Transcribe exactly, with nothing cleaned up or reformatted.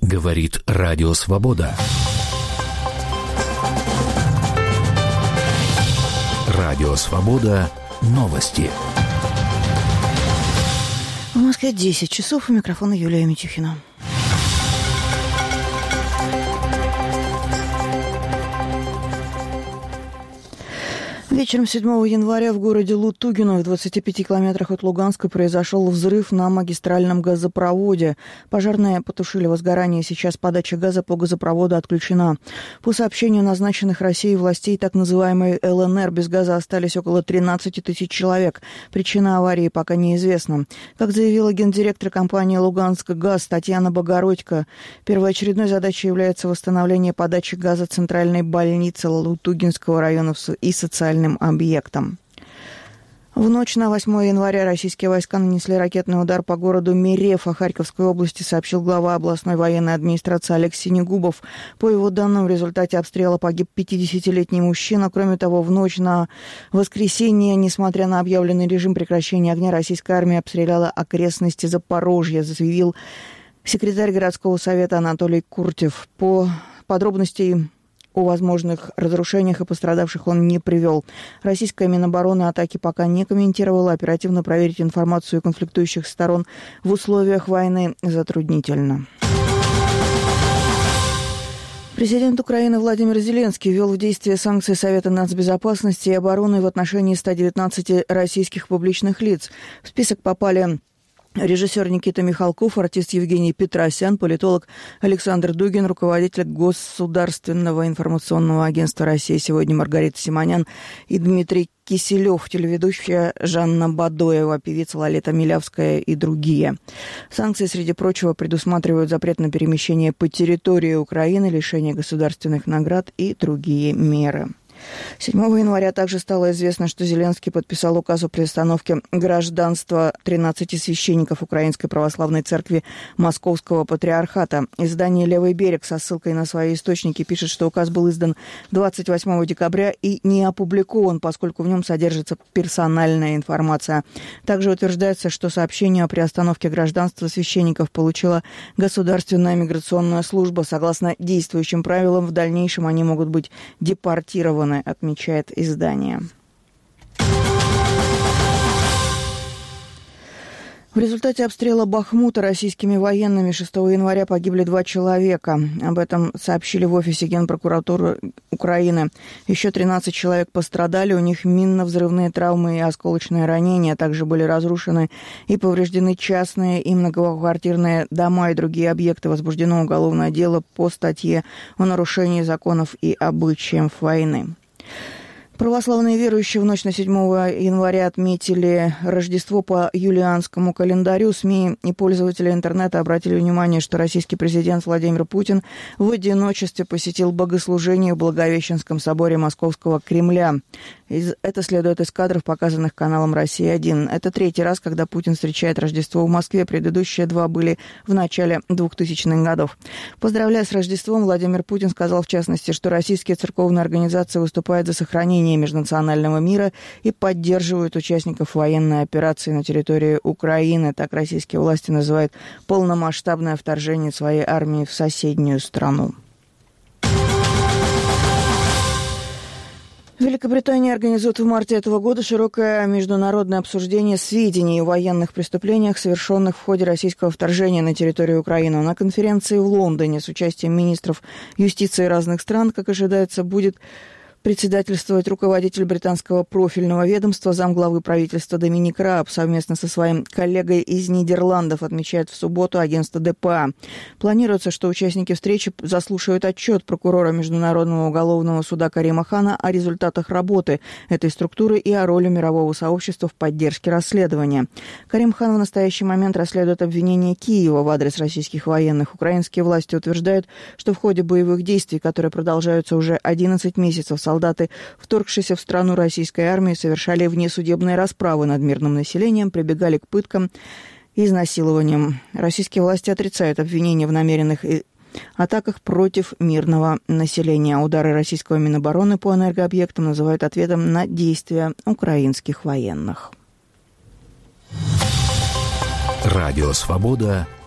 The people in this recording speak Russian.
Говорит Радио Свобода. Радио Свобода. Новости. В Москве десять часов. У микрофона Юлия Митюхина. Вечером седьмого января в городе Лутугино, в двадцати пяти километрах от Луганска, произошел взрыв на магистральном газопроводе. Пожарные потушили возгорание. Сейчас подача газа по газопроводу отключена. По сообщению назначенных Россией властей, так называемой эл эн эр, без газа остались около тринадцати тысяч человек. Причина аварии пока неизвестна. Как заявила гендиректор компании «Луганск-Газ» Татьяна Богородько, первоочередной задачей является восстановление подачи газа центральной больницы Лутугинского района и социальной объектам. В ночь на восьмое января российские войска нанесли ракетный удар по городу Мерефа Харьковской области, сообщил глава областной военной администрации Олег Синегубов. По его данным, в результате обстрела погиб пятидесятилетний мужчина. Кроме того, в ночь на воскресенье, несмотря на объявленный режим прекращения огня, российская армия обстреляла окрестности Запорожья, заявил секретарь городского совета Анатолий Куртев. По подробностям о возможных разрушениях и пострадавших он не привел. Российская Минобороны атаки пока не комментировала. Оперативно проверить информацию конфликтующих сторон в условиях войны затруднительно. Президент Украины Владимир Зеленский ввел в действие санкции Совета нацбезопасности и обороны в отношении ста девятнадцати российских публичных лиц. В список попали режиссер Никита Михалков, артист Евгений Петросян, политолог Александр Дугин, руководитель Государственного информационного агентства России «Сегодня» Маргарита Симонян и Дмитрий Киселев, телеведущая Жанна Бадоева, певица Лолита Милявская и другие. Санкции, среди прочего, предусматривают запрет на перемещение по территории Украины, лишение государственных наград и другие меры. седьмого января также стало известно, что Зеленский подписал указ о приостановке гражданства тринадцати священников Украинской Православной Церкви Московского Патриархата. Издание «Левый берег» со ссылкой на свои источники пишет, что указ был издан двадцать восьмого декабря и не опубликован, поскольку в нем содержится персональная информация. Также утверждается, что сообщение о приостановке гражданства священников получила Государственная миграционная служба. Согласно действующим правилам, в дальнейшем они могут быть депортированы, отмечает издание. В результате обстрела Бахмута российскими военными шестого января погибли два человека. Об этом сообщили в офисе Генпрокуратуры Украины. Еще тринадцать человек пострадали, у них минно-взрывные травмы и осколочные ранения. Также были разрушены и повреждены частные и многоквартирные дома и другие объекты. Возбуждено уголовное дело по статье о нарушении законов и обычаев войны. Православные верующие в ночь на седьмого января отметили Рождество по юлианскому календарю. СМИ и пользователи интернета обратили внимание, что российский президент Владимир Путин в одиночестве посетил богослужение в Благовещенском соборе Московского Кремля. Это следует из кадров, показанных каналом «Россия один». Это третий раз, когда Путин встречает Рождество в Москве. Предыдущие два были в начале двухтысячных годов. Поздравляя с Рождеством, Владимир Путин сказал, в частности, что российские церковные организации выступают за сохранение межнационального мира и поддерживают участников военной операции на территории Украины. Так российские власти называют полномасштабное вторжение своей армии в соседнюю страну. Великобритания организует в марте этого года широкое международное обсуждение сведений о военных преступлениях, совершенных в ходе российского вторжения на территорию Украины. На конференции в Лондоне с участием министров юстиции разных стран, как ожидается, будет председательствовать руководитель британского профильного ведомства, замглавы правительства Доминик Рааб совместно со своим коллегой из Нидерландов, отмечает в субботу агентство дэ пэ а. Планируется, что участники встречи заслушают отчет прокурора Международного уголовного суда Карима Хана о результатах работы этой структуры и о роли мирового сообщества в поддержке расследования. Карим Хан в настоящий момент расследует обвинения Киева в адрес российских военных. Украинские власти утверждают, что в ходе боевых действий, которые продолжаются уже одиннадцать месяцев, солдаты, вторгшиеся в страну российской армии, совершали внесудебные расправы над мирным населением, прибегали к пыткам и изнасилованиям. Российские власти отрицают обвинения в намеренных атаках против мирного населения. Удары российского Минобороны по энергообъектам называют ответом на действия украинских военных. Радио «Свобода».